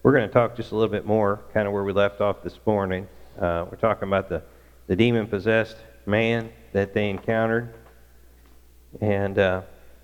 We're going to talk just a little bit more, kind of where we left off this morning. We're talking about the demon-possessed man that they encountered, and the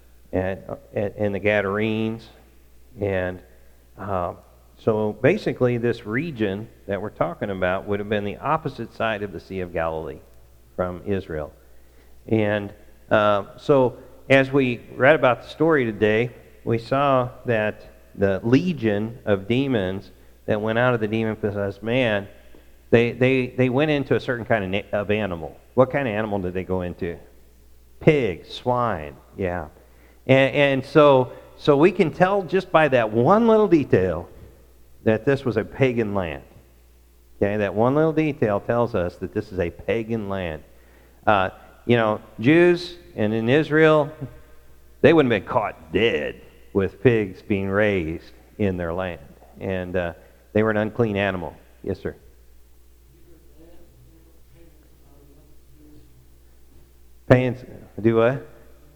Gadarenes, and so basically this region that we're talking about would have been the opposite side of the Sea of Galilee from Israel. And so as we read about the story today, we saw that the legion of demons that went out of the demon-possessed man, they went into a certain kind of animal. What kind of animal did they go into? Pig, swine, yeah. And so we can tell just by that one little detail that this was a pagan land. Okay, that one little detail tells us that this is a pagan land. Jews and in Israel, they wouldn't have been caught dead with pigs being raised in their land. And they were an unclean animal. Yes, sir. Pagans do what?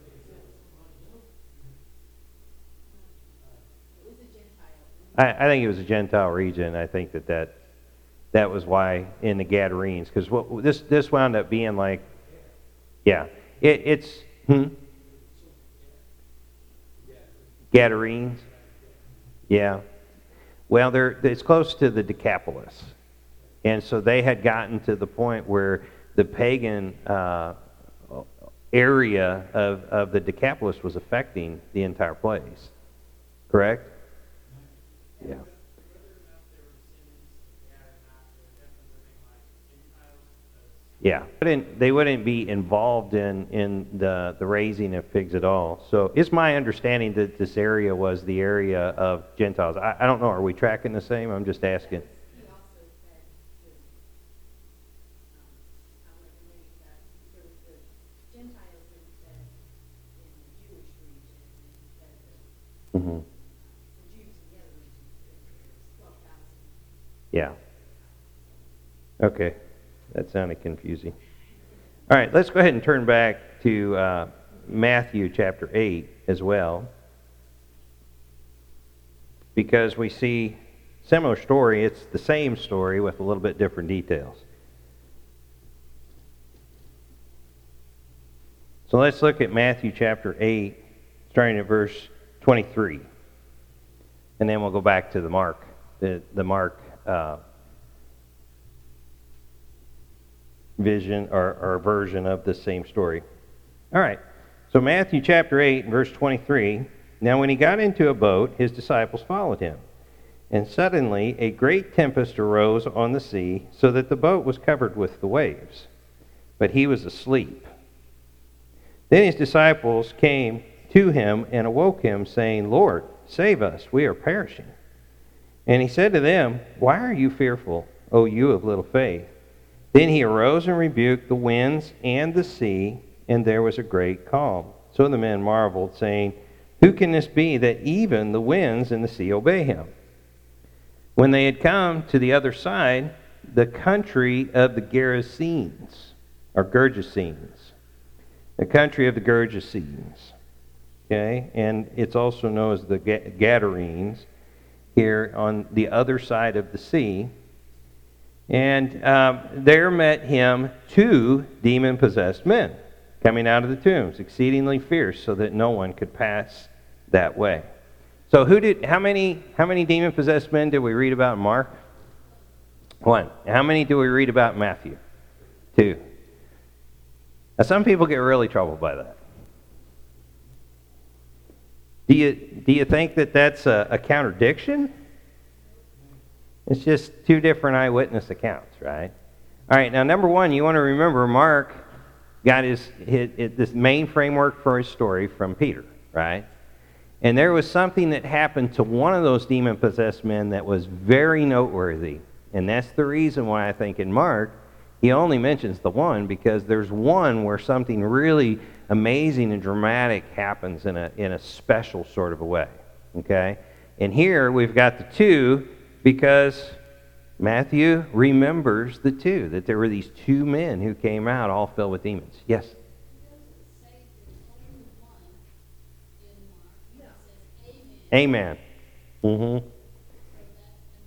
I think it was a Gentile region. I think that was why in the Gadarenes, because what this wound up being like, yeah, it's Gadarenes, yeah. Well, it's close to the Decapolis, and so they had gotten to the point where the pagan area of the Decapolis was affecting the entire place. Correct? Yeah. Yeah, they wouldn't be involved in the raising of pigs at all. So it's my understanding that this area was the area of Gentiles. I don't know. Are we tracking the same? I'm just asking. Mm-hmm. Yeah. Okay. That sounded confusing. All right, let's go ahead and turn back to Matthew chapter 8 as well, because we see similar story. It's the same story with a little bit different details. So let's look at Matthew chapter 8, starting at verse 23. And then we'll go back to the Mark vision or version of the same story. All right. So Matthew chapter 8, verse 23. Now when he got into a boat, his disciples followed him. And suddenly a great tempest arose on the sea, so that the boat was covered with the waves. But he was asleep. Then his disciples came to him and awoke him, saying, Lord, save us, we are perishing. And he said to them, Why are you fearful, O you of little faith? Then he arose and rebuked the winds and the sea, and there was a great calm. So the men marveled, saying, Who can this be that even the winds and the sea obey him? When they had come to the other side, the country of the Gerasenes, or Gergesenes, the country of the Gergesenes, okay, and it's also known as the Gadarenes, here on the other side of the sea. And there met him 2 demon-possessed men coming out of the tombs, exceedingly fierce, so that no one could pass that way. So how many demon-possessed men did we read about in Mark? 1. How many do we read about in Matthew? 2. Now some people get really troubled by that. Do you think that that's a contradiction? It's just 2 different eyewitness accounts, right? All right, now number 1, you want to remember Mark got this main framework for his story from Peter, right? And there was something that happened to one of those demon-possessed men that was very noteworthy. And that's the reason why I think in Mark, he only mentions the one, because there's one where something really amazing and dramatic happens in a special sort of a way, okay? And here we've got the 2, because Matthew remembers the 2, that there were these 2 men who came out all filled with demons. Yes? Amen. Mm-hmm.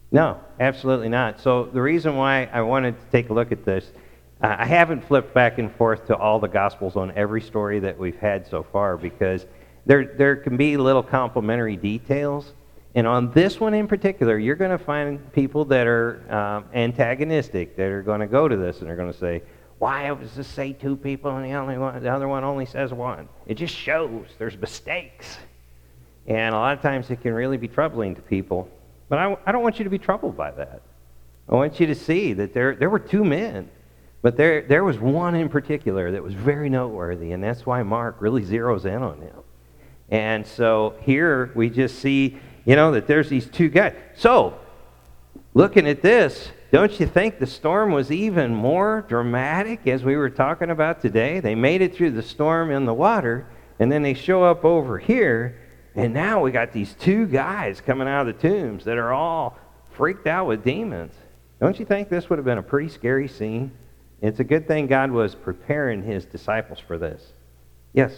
No, absolutely not. So the reason why I wanted to take a look at this, I haven't flipped back and forth to all the Gospels on every story that we've had so far because there can be little complementary details. And on this one in particular, you're going to find people that are antagonistic, that are going to go to this and they're going to say, why does this say two people and the other one only says one? It just shows there's mistakes. And a lot of times it can really be troubling to people. But I don't want you to be troubled by that. I want you to see that there were two men, but there was one in particular that was very noteworthy, and that's why Mark really zeroes in on him. And so here we just see, that there's these two guys. So, looking at this, don't you think the storm was even more dramatic as we were talking about today? They made it through the storm in the water, and then they show up over here, and now we got these two guys coming out of the tombs that are all freaked out with demons. Don't you think this would have been a pretty scary scene? It's a good thing God was preparing his disciples for this. Yes?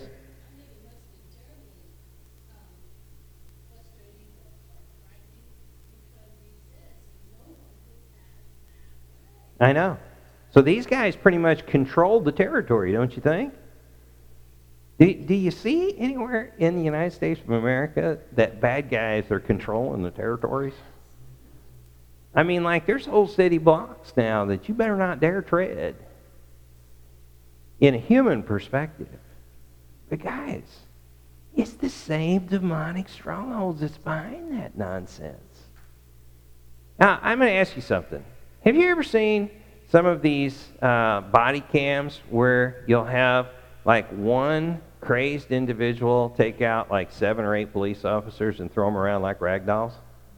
I know. So these guys pretty much controlled the territory, don't you think? Do you see anywhere in the United States of America that bad guys are controlling the territories? I mean, like, there's whole city blocks now that you better not dare tread. In a human perspective. But guys, it's the same demonic strongholds that's behind that nonsense. Now, I'm going to ask you something. Have you ever seen some of these body cams where you'll have like one crazed individual take out like 7 or 8 police officers and throw them around like rag dolls?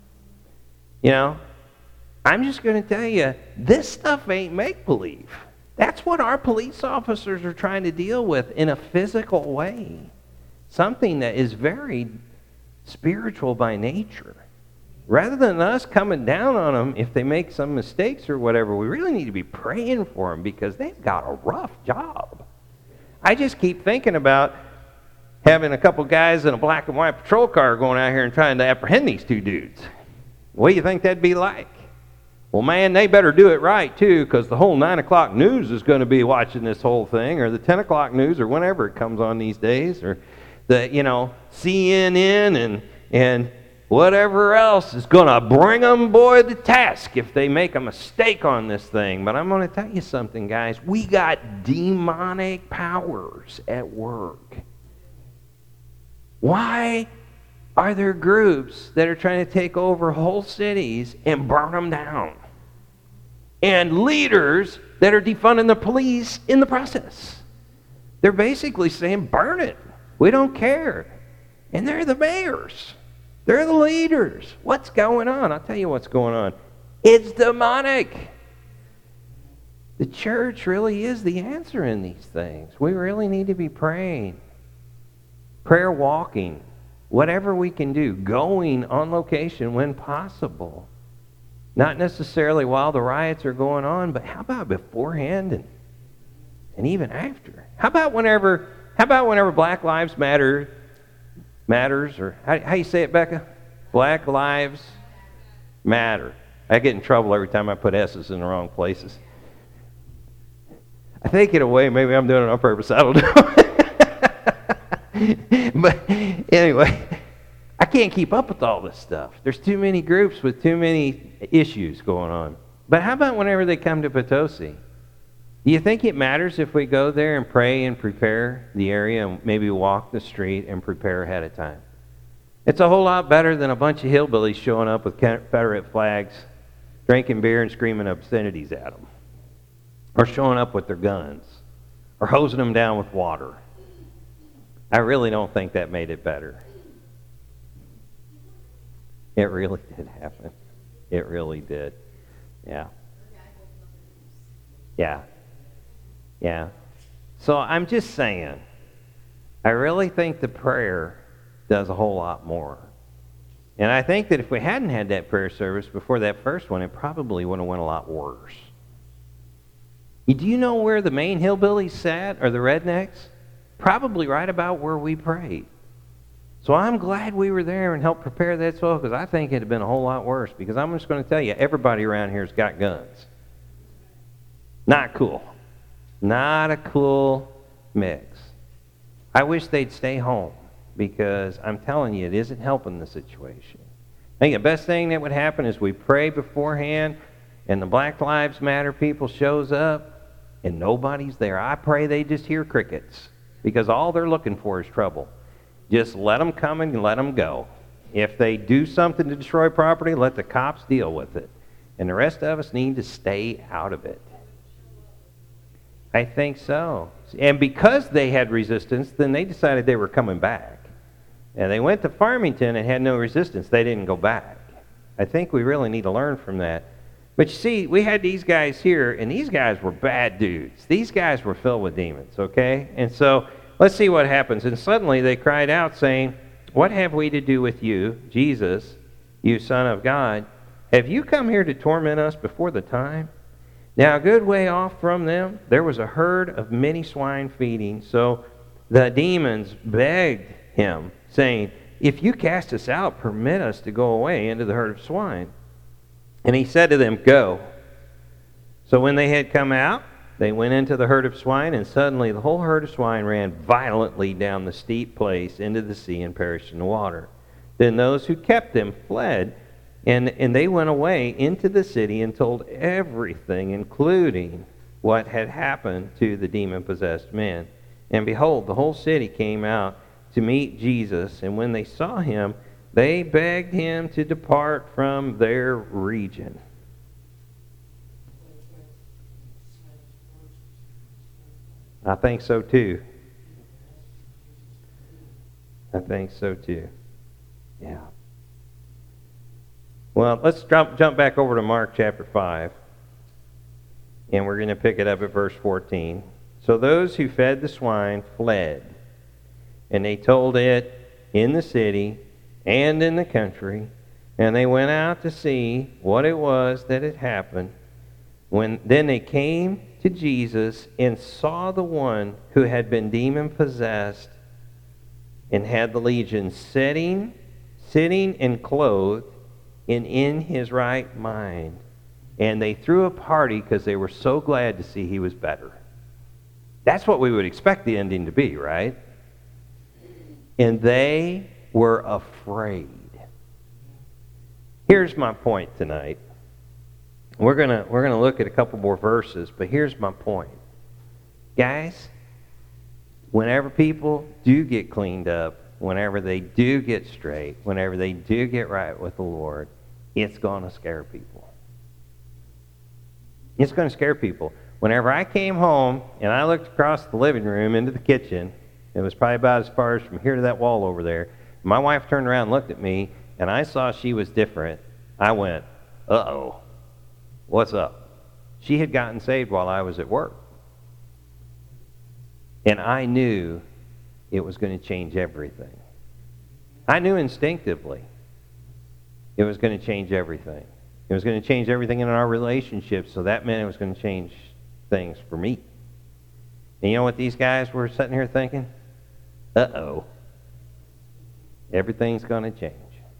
I'm just going to tell you, this stuff ain't make-believe. That's what our police officers are trying to deal with in a physical way. Something that is very spiritual by nature. Rather than us coming down on them if they make some mistakes or whatever, we really need to be praying for them because they've got a rough job. I just keep thinking about having a couple guys in a black and white patrol car going out here and trying to apprehend these two dudes. What do you think that'd be like? Well, man, they better do it right, too, because the whole 9 o'clock news is going to be watching this whole thing, or the 10 o'clock news, or whenever it comes on these days, or the, CNN and whatever else is going to bring them, boy, to task if they make a mistake on this thing. But I'm going to tell you something, guys. We got demonic powers at work. Why are there groups that are trying to take over whole cities and burn them down? And leaders that are defunding the police in the process. They're basically saying, burn it. We don't care. And they're the mayors. They're the leaders. What's going on? I'll tell you what's going on. It's demonic. The church really is the answer in these things. We really need to be praying. Prayer walking. Whatever we can do. Going on location when possible. Not necessarily while the riots are going on, but how about beforehand and even after? How about whenever Black Lives matters, or how you say it, Becca? Black Lives Matter. I get in trouble every time I put S's in the wrong places. I think in a way maybe I'm doing it on purpose. I don't know. But anyway, I can't keep up with all this stuff. There's too many groups with too many issues going on. But how about whenever they come to Potosi? Do you think it matters if we go there and pray and prepare the area and maybe walk the street and prepare ahead of time? It's a whole lot better than a bunch of hillbillies showing up with Confederate flags, drinking beer and screaming obscenities at them. Or showing up with their guns. Or hosing them down with water. I really don't think that made it better. It really did happen. It really did. Yeah. Yeah. Yeah. So I'm just saying, I really think the prayer does a whole lot more. And I think that if we hadn't had that prayer service before that first one, it probably would have went a lot worse. Do you know where the main hillbillies sat, or the rednecks? Probably right about where we prayed. So I'm glad we were there and helped prepare that soil, because I think it'd have been a whole lot worse. Because I'm just going to tell you, everybody around here's got guns. Not cool. Not a cool mix. I wish they'd stay home, because I'm telling you, it isn't helping the situation. I think the best thing that would happen is we pray beforehand, and the Black Lives Matter people shows up, and nobody's there. I pray they just hear crickets, because all they're looking for is trouble. Just let them come and let them go. If they do something to destroy property, let the cops deal with it. And the rest of us need to stay out of it. I think so. And because they had resistance, then they decided they were coming back. And they went to Farmington and had no resistance. They didn't go back. I think we really need to learn from that. But you see, we had these guys here, and these guys were bad dudes. These guys were filled with demons, okay? And so let's see what happens. And suddenly they cried out, saying, "What have we to do with you, Jesus, you Son of God? Have you come here to torment us before the time?" Now a good way off from them, there was a herd of many swine feeding. So the demons begged him, saying, "If you cast us out, permit us to go away into the herd of swine." And he said to them, "Go." So when they had come out, they went into the herd of swine, and suddenly the whole herd of swine ran violently down the steep place into the sea and perished in the water. Then those who kept them fled, and they went away into the city and told everything, including what had happened to the demon-possessed man. And behold, the whole city came out to meet Jesus, and when they saw him, they begged him to depart from their region. I think so too. I think so too. Yeah. Well, let's jump back over to Mark chapter 5. And we're going to pick it up at verse 14. So those who fed the swine fled, and they told it in the city and in the country, and they went out to see what it was that had happened. Then they came to Jesus and saw the one who had been demon-possessed and had the legion sitting and clothed and in his right mind. And they threw a party because they were so glad to see he was better. That's what we would expect the ending to be, right? And they were afraid. Here's my point tonight. We're gonna look at a couple more verses, but here's my point. Guys, whenever people do get cleaned up, whenever they do get straight, whenever they do get right with the Lord, it's going to scare people. It's going to scare people. Whenever I came home and I looked across the living room into the kitchen, it was probably about as far as from here to that wall over there. My wife turned around and looked at me, and I saw she was different. I went, "Uh-oh, what's up?" She had gotten saved while I was at work. And I knew it was going to change everything. I knew instinctively it was going to change everything. It was going to change everything in our relationship, so that meant it was going to change things for me. And you know what these guys were sitting here thinking? Uh-oh. Everything's going to change.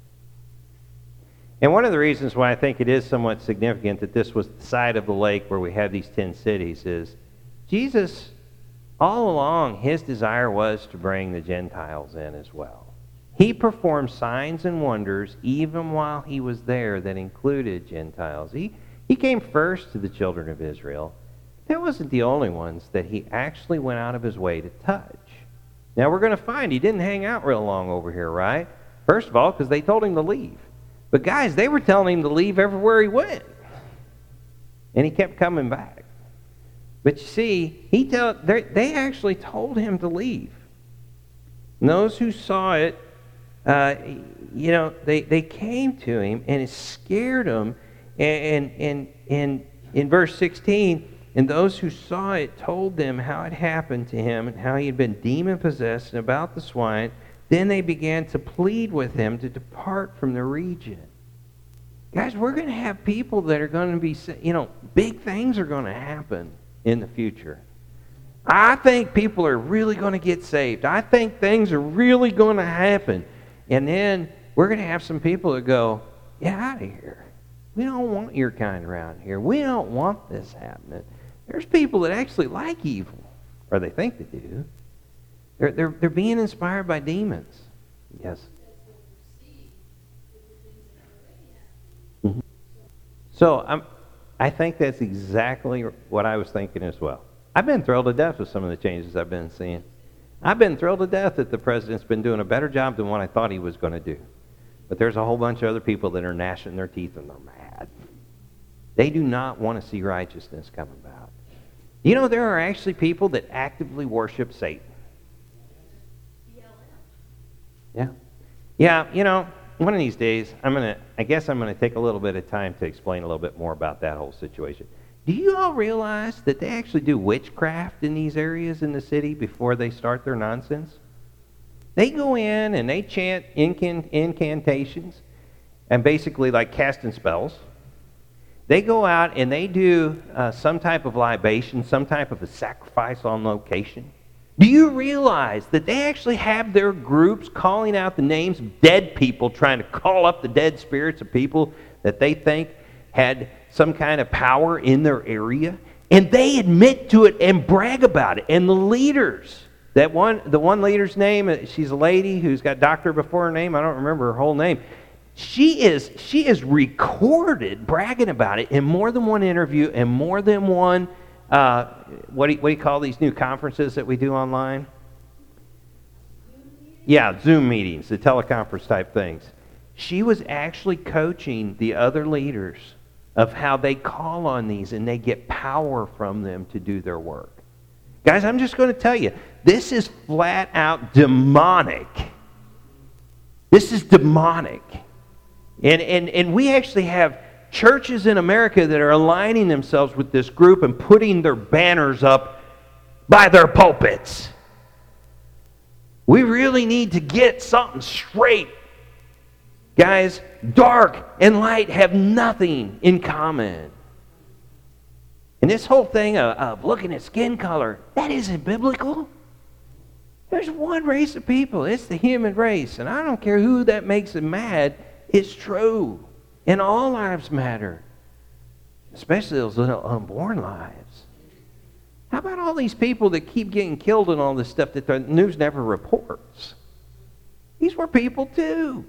And one of the reasons why I think it is somewhat significant that this was the side of the lake where we have these 10 cities is Jesus, all along, his desire was to bring the Gentiles in as well. He performed signs and wonders even while he was there that included Gentiles. He came first to the children of Israel. That wasn't the only ones that he actually went out of his way to touch. Now we're going to find he didn't hang out real long over here, right? First of all, because they told him to leave. But guys, they were telling him to leave everywhere he went. And he kept coming back. But you see, they actually told him to leave. And those who saw it, they came to him, and it scared them. And in verse 16, and those who saw it told them how it happened to him and how he had been demon-possessed and about the swine. Then they began to plead with him to depart from the region. Guys, we're going to have people that are going to be, big things are going to happen in the future. I think people are really going to get saved. I think things are really going to happen. And then we're going to have some people that go, get out of here. We don't want your kind around here. We don't want this happening. There's people that actually like evil, or they think they do. They're being inspired by demons. Yes. Mm-hmm. So I think that's exactly what I was thinking as well. I've been thrilled to death with some of the changes I've been seeing. I've been thrilled to death that the president's been doing a better job than what I thought he was going to do. But there's a whole bunch of other people that are gnashing their teeth and they're mad. They do not want to see righteousness come about. You know, there are actually people that actively worship Satan. Yeah. Yeah, you know, one of these days, I guess I'm going to take a little bit of time to explain a little bit more about that whole situation. Do you all realize that they actually do witchcraft in these areas in the city before they start their nonsense? They go in and they chant incantations and basically like casting spells. They go out and they do some type of libation, some type of a sacrifice on location. Do you realize that they actually have their groups calling out the names of dead people, trying to call up the dead spirits of people that they think had some kind of power in their area? And they admit to it and brag about it. And the leaders, the one leader's name, she's a lady who's got doctor before her name. I don't remember her whole name. She is recorded bragging about it in more than one interview and more than one, what do you call these new conferences that we do online? Yeah, Zoom meetings, the teleconference type things. She was actually coaching the other leaders of how they call on these and they get power from them to do their work. Guys, I'm just going to tell you, this is flat out demonic. This is demonic. And we actually have churches in America that are aligning themselves with this group and putting their banners up by their pulpits. We really need to get something straight. Guys, dark and light have nothing in common. And this whole thing of looking at skin color, that isn't biblical. There's one race of people. It's the human race. And I don't care who that makes them mad. It's true. And all lives matter. Especially those little unborn lives. How about all these people that keep getting killed and all this stuff that the news never reports? These were people too.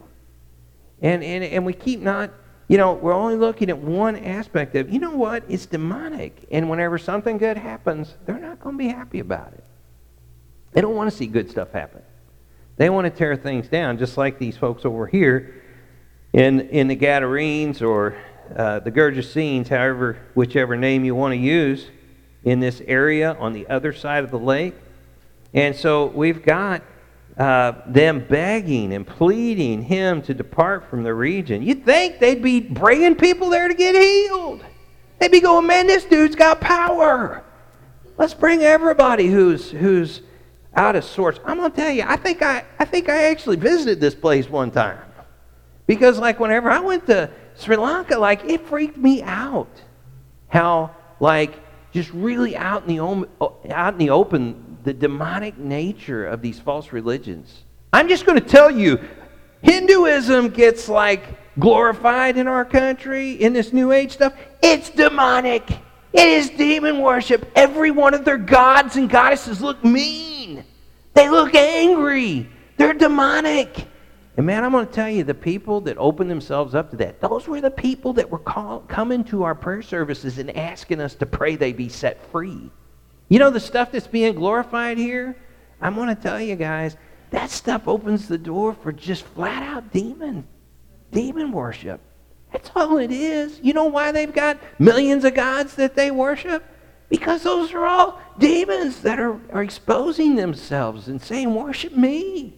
And we keep not, we're only looking at one aspect of, you know what? It's demonic. And whenever something good happens, they're not going to be happy about it. They don't want to see good stuff happen. They want to tear things down, just like these folks over here in the Gadarenes or the Gergesenes, whichever name you want to use, in this area on the other side of the lake. And so we've got them begging and pleading him to depart from the region. You'd think they'd be bringing people there to get healed. They'd be going, man, this dude's got power. Let's bring everybody who's out of sorts. I'm going to tell you, I think I actually visited this place one time. Because like whenever I went to Sri Lanka, like it freaked me out how like just really out in the open, the demonic nature of these false religions. I'm just going to tell you, Hinduism gets like glorified in our country, in this New Age stuff. It's demonic. It is demon worship. Every one of their gods and goddesses look mean. They look angry. They're demonic. And man, I'm going to tell you, the people that opened themselves up to that, those were the people that were coming to our prayer services and asking us to pray they be set free. You know the stuff that's being glorified here? I'm going to tell you guys, that stuff opens the door for just flat out demon worship. That's all it is. You know why they've got millions of gods that they worship? Because those are all demons that are exposing themselves and saying, worship me.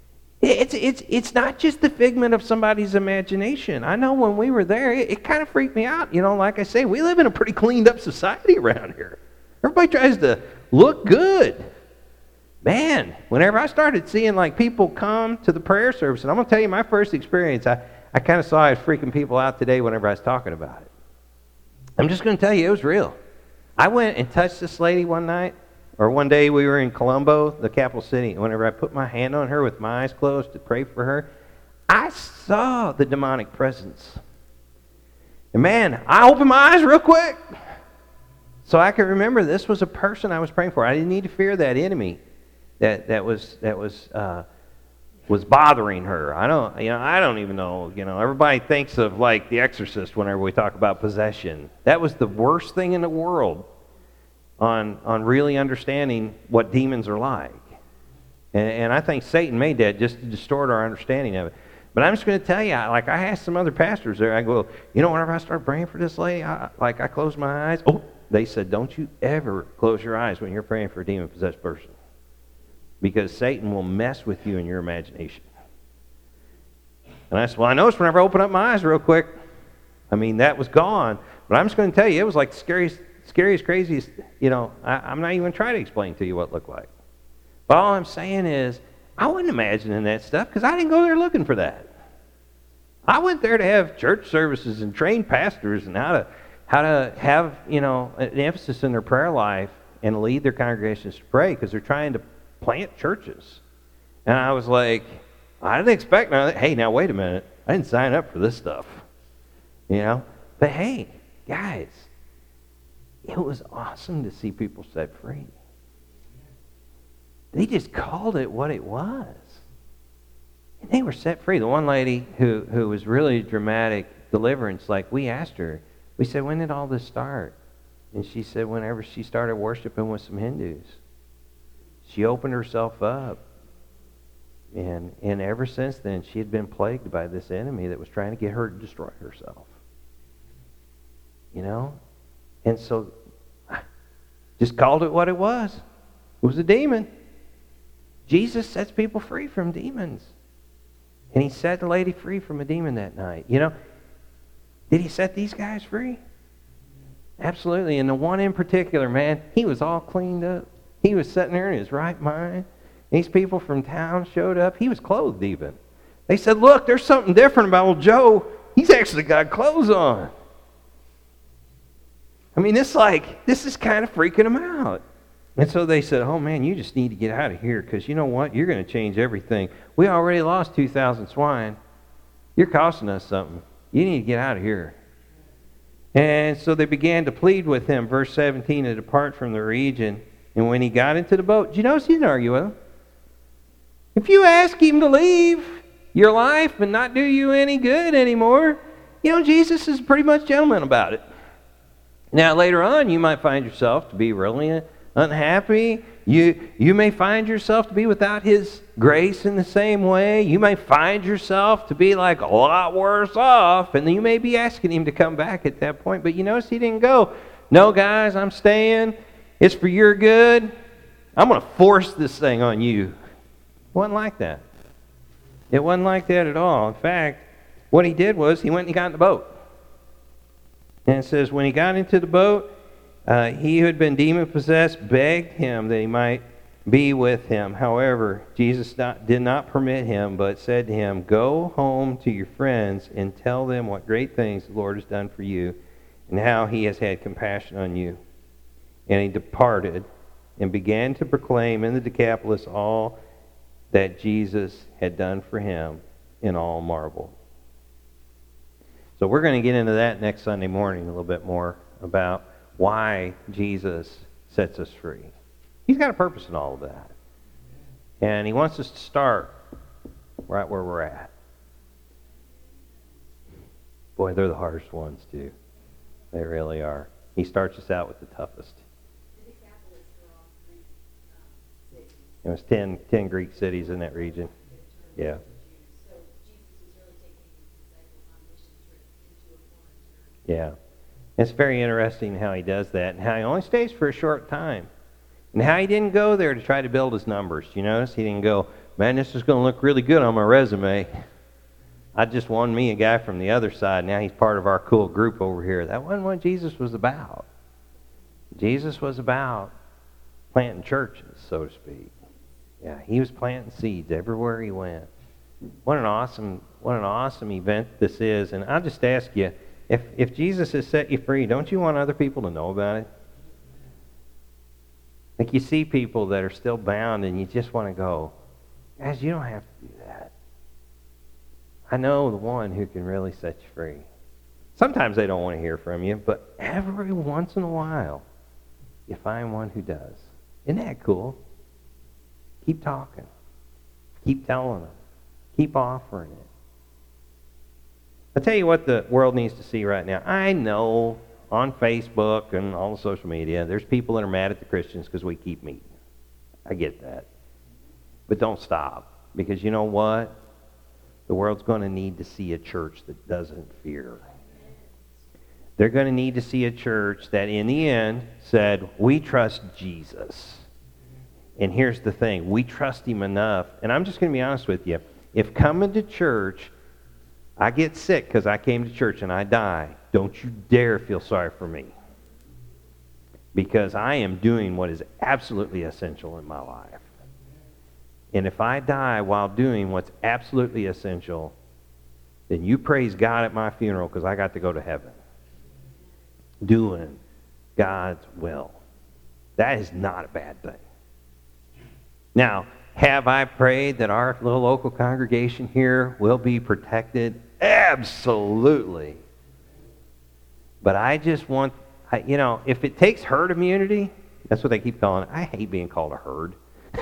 It's not just the figment of somebody's imagination. I know when we were there, it kind of freaked me out. Like I say, we live in a pretty cleaned up society around here. Everybody tries to look good. Man, whenever I started seeing like people come to the prayer service, and I'm going to tell you my first experience, I kind of saw I was freaking people out today whenever I was talking about it. I'm just going to tell you, it was real. I went and touched this lady one day we were in Colombo, the capital city, and whenever I put my hand on her with my eyes closed to pray for her, I saw the demonic presence. And man, I opened my eyes real quick. So I could remember this was a person I was praying for. I didn't need to fear that enemy that was bothering her. I don't even know. Everybody thinks of like The Exorcist whenever we talk about possession. That was the worst thing in the world on really understanding what demons are like. And I think Satan made that just to distort our understanding of it. But I'm just going to tell you, I asked some other pastors there, I go, whenever I start praying for this lady, I close my eyes. Oh, they said, don't you ever close your eyes when you're praying for a demon-possessed person. Because Satan will mess with you in your imagination. And I said, well, I noticed whenever I opened up my eyes real quick, that was gone. But I'm just going to tell you, it was like the scariest, craziest, I'm not even trying to explain to you what it looked like. But all I'm saying is, I wasn't imagining that stuff because I didn't go there looking for that. I went there to have church services and train pastors and how to have, an emphasis in their prayer life and lead their congregations to pray because they're trying to plant churches. And I was like, I didn't expect none of that. Hey, now wait a minute. I didn't sign up for this stuff. But hey, guys, it was awesome to see people set free. They just called it what it was. And they were set free. The one lady who was really dramatic deliverance, like we asked her, we said, when did all this start? And she said whenever she started worshiping with some Hindus. She opened herself up. And ever since then, she had been plagued by this enemy that was trying to get her to destroy herself. And so, just called it what it was. It was a demon. Jesus sets people free from demons. And he set the lady free from a demon that night. Did he set these guys free? Absolutely. And the one in particular, man, he was all cleaned up. He was sitting there in his right mind. These people from town showed up. He was clothed even. They said, look, there's something different about old Joe. He's actually got clothes on. This is kind of freaking him out. And so they said, oh man, you just need to get out of here because you know what? You're going to change everything. We already lost 2,000 swine. You're costing us something. You need to get out of here. And so they began to plead with him, verse 17, to depart from the region. And when he got into the boat, did you notice he didn't argue with him? If you ask him to leave your life and not do you any good anymore, Jesus is pretty much gentleman about it. Now, later on, you might find yourself to be really unhappy. You may find yourself to be without his grace in the same way. You may find yourself to be like a lot worse off, and you may be asking him to come back at that point. But you notice he didn't go, no, guys, I'm staying. It's for your good. I'm going to force this thing on you. It wasn't like that. It wasn't like that at all. In fact, what he did was he went and he got in the boat. And it says, when he got into the boat, he who had been demon-possessed begged him that he might be with him. However, Jesus did not permit him, but said to him, go home to your friends and tell them what great things the Lord has done for you and how he has had compassion on you. And he departed and began to proclaim in the Decapolis all that Jesus had done for him, and all marveled. So we're going to get into that next Sunday morning a little bit more about why Jesus sets us free. He's got a purpose in all of that. And he wants us to start right where we're at. Boy, they're the hardest ones too. They really are. He starts us out with the toughest. It was 10 Greek cities in that region. Yeah. Yeah. It's very interesting how he does that and how he only stays for a short time. And how he didn't go there to try to build his numbers. You notice? He didn't go, man, this is going to look really good on my resume. I just won me a guy from the other side. Now he's part of our cool group over here. That wasn't what Jesus was about. Jesus was about planting churches, so to speak. Yeah, he was planting seeds everywhere he went. What an awesome event this is. And I'll just ask you, if Jesus has set you free, don't you want other people to know about it? Like you see people that are still bound and you just want to go, guys, you don't have to do that. I know the one who can really set you free. Sometimes they don't want to hear from you, but every once in a while, you find one who does. Isn't that cool? Keep talking. Keep telling them. Keep offering it. I'll tell you what the world needs to see right now. I know on Facebook and all the social media, there's people that are mad at the Christians because we keep meeting. I get that. But don't stop. Because you know what? The world's going to need to see a church that doesn't fear. They're going to need to see a church that in the end said, we trust Jesus. And here's the thing. We trust him enough. And I'm just going to be honest with you. If coming to church, I get sick because I came to church and I die, don't you dare feel sorry for me. Because I am doing what is absolutely essential in my life. And if I die while doing what's absolutely essential, then you praise God at my funeral because I got to go to heaven. Doing God's will. That is not a bad thing. Now, have I prayed that our little local congregation here will be protected? Absolutely. But I just want, if it takes herd immunity, that's what they keep calling it. I hate being called a herd.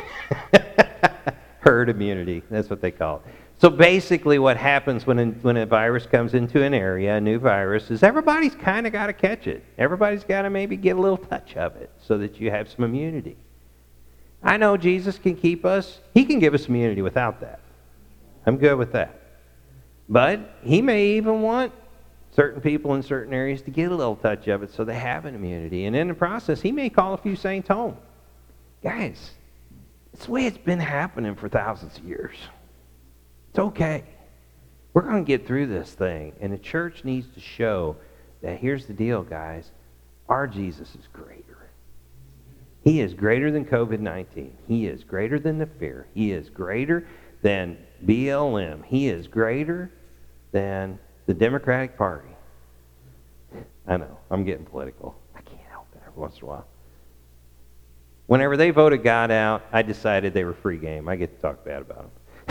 Herd immunity, that's what they call it. So basically what happens when a virus comes into an area, a new virus, is everybody's kind of got to catch it. Everybody's got to maybe get a little touch of it so that you have some immunity. I know Jesus can keep us. He can give us immunity without that. I'm good with that. But he may even want certain people in certain areas to get a little touch of it so they have an immunity. And in the process, he may call a few saints home. Guys, it's the way it's been happening for thousands of years. It's okay. We're going to get through this thing. And the church needs to show that here's the deal, guys. Our Jesus is greater. He is greater than COVID-19. He is greater than the fear. He is greater than BLM. He is greater than the Democratic Party. I know, I'm getting political. I can't help it every once in a while. Whenever they voted God out, I decided they were free game. I get to talk bad about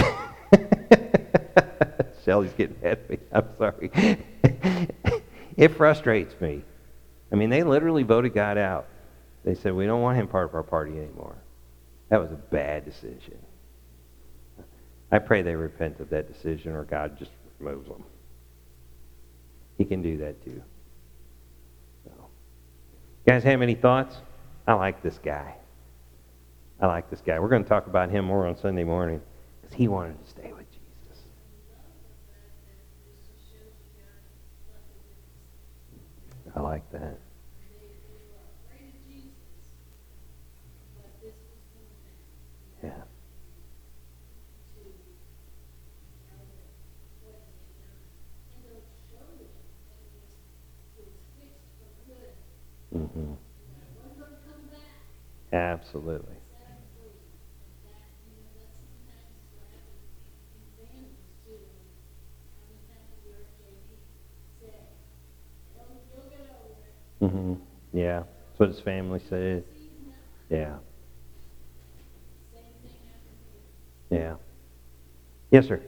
them. Shelly's getting mad at me. I'm sorry. It frustrates me. I mean, they literally voted God out. They said, we don't want him part of our party anymore. That was a bad decision. I pray they repent of that decision or God just removes them. He can do that too. So, you guys have any thoughts? I like this guy. I like this guy. We're going to talk about him more on Sunday morning because he wanted to stay with Jesus. I like that. Yeah. Mm-hmm. Absolutely. Mm-hmm. Yeah. That's what his family said. Yeah. Yeah. Yes, sir.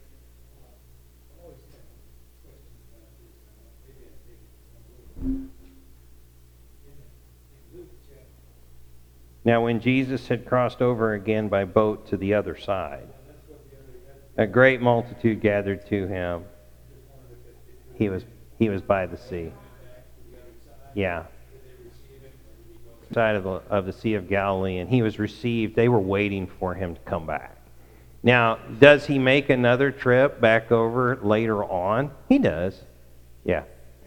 Now, when Jesus had crossed over again by boat to the other side, a great multitude gathered to him. He was by the sea. Yeah. Side of the Sea of Galilee, and he was received. They were waiting for him to come back. Now, does he make another trip back over later on? He does. Yeah.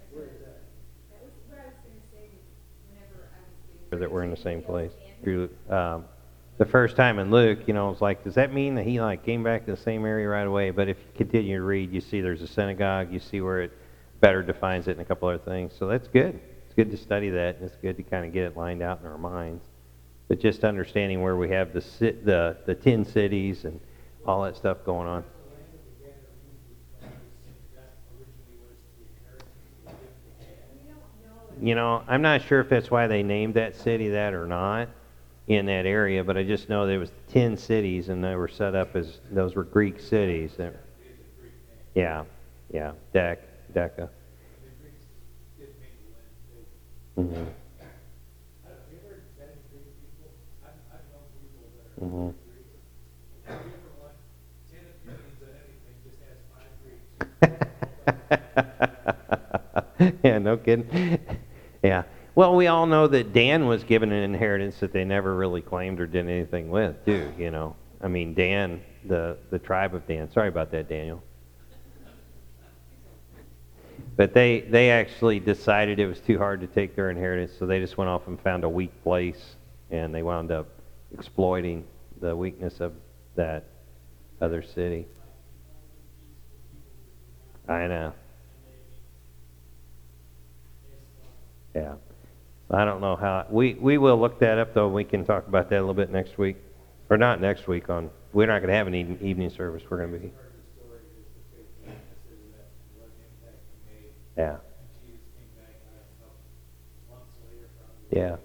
That we're in the same place. The first time in Luke, it's like, does that mean that he came back to the same area right away? But if you continue to read, you see there's a synagogue. You see where it better defines it and a couple other things. So that's good. It's good to study that, and it's good to kind of get it lined out in our minds. But just understanding where we have the 10 cities and all that stuff going on. I'm not sure if that's why they named that city that or not in that area, but I just know there was 10 cities, and they were set up as those were Greek cities. Yeah, yeah, Decca. Mm-hmm. Mm-hmm. Yeah, no kidding. Yeah. Well, we all know that Dan was given an inheritance that they never really claimed or did anything with, too, you know. I mean, Dan, the tribe of Dan. Sorry about that, Daniel. But they actually decided it was too hard to take their inheritance, so they just went off and found a weak place, and they wound up exploiting the weakness of that other city. I know. Yeah. I don't know how we will look that up though. We can talk about that a little bit next week, or not next week. On we're not going to have an evening service. We're going to be. Yeah. Yeah.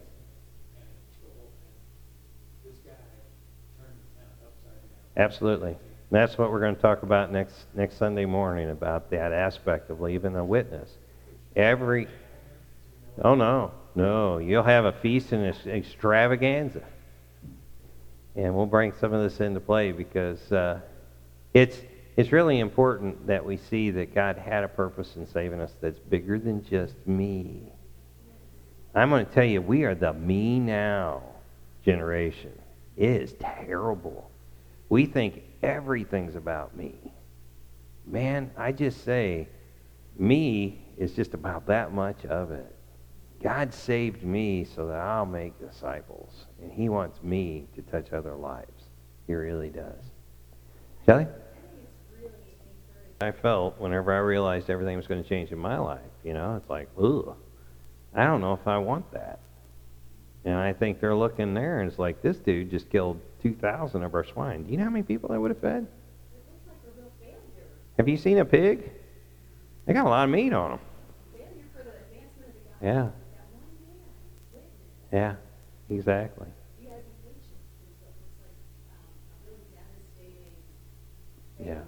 Absolutely. That's what we're going to talk about next Sunday morning, about that aspect of leaving a witness. Every Oh no, no, you'll have a feast and extravaganza, and we'll bring some of this into play because it's it's really important that we see that God had a purpose in saving us that's bigger than just me. I'm going to tell you, we are the me now generation. It is terrible. We think everything's about me. Man, I just say, me is just about that much of it. God saved me so that I'll make disciples, and He wants me to touch other lives. He really does. Shelley? I felt whenever I realized everything was going to change in my life. You know, it's like, ugh, I don't know if I want that. And I think they're looking there, and it's like, this dude just killed 2,000 of our swine. Do you know how many people that would have fed? Have you seen a pig? They got a lot of meat on them. Yeah. Yeah, exactly. Yeah.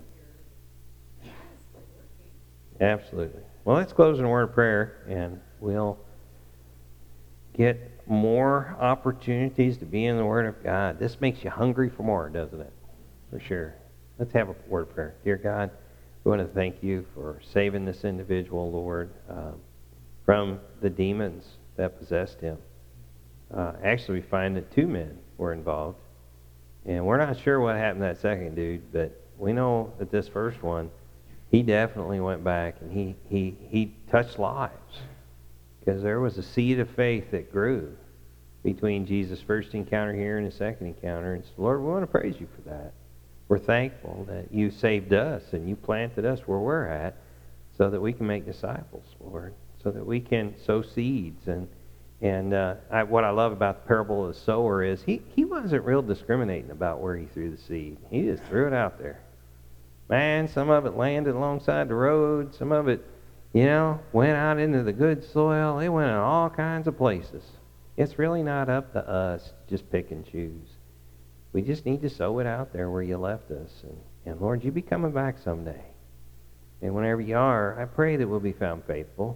Absolutely. Well, let's close in a word of prayer, and we'll get more opportunities to be in the Word of God. This makes you hungry for more, doesn't it? For sure. Let's have a word of prayer. Dear God, we want to thank you for saving this individual, Lord, from the demons that possessed him. Actually, we find that 2 men were involved. And we're not sure what happened to that second dude, but we know that this first one, he definitely went back and he touched lives. Because there was a seed of faith that grew between Jesus' first encounter here and his second encounter. And so, Lord, we want to praise you for that. We're thankful that you saved us and you planted us where we're at so that we can make disciples, Lord, so that we can sow seeds. And what I love about the parable of the sower is he wasn't real discriminating about where he threw the seed. He just threw it out there. Man, some of it landed alongside the road. Some of it, went out into the good soil. It went in all kinds of places. It's really not up to us to just pick and choose. We just need to sow it out there where you left us. And Lord, you be coming back someday. And whenever you are, I pray that we'll be found faithful.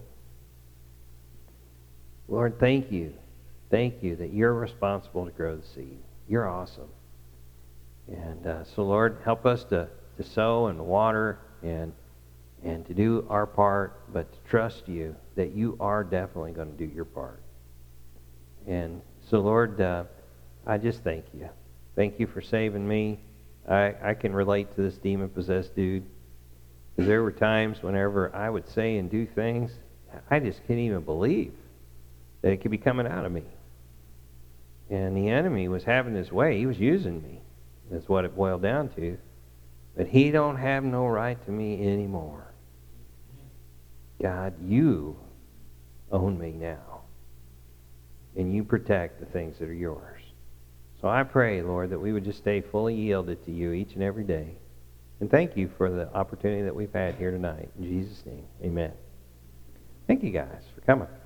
Lord, thank you. Thank you that you're responsible to grow the seed. You're awesome. And so, Lord, help us to sow and water and to do our part, but to trust you that you are definitely going to do your part. And so, Lord, I just thank you. Thank you for saving me. I can relate to this demon-possessed dude. Because there were times whenever I would say and do things, I just couldn't even believe that it could be coming out of me. And the enemy was having his way. He was using me. That's what it boiled down to. But he don't have no right to me anymore. God, you own me now. And you protect the things that are yours. So I pray, Lord, that we would just stay fully yielded to you each and every day. And thank you for the opportunity that we've had here tonight. In Jesus' name, amen. Thank you guys for coming.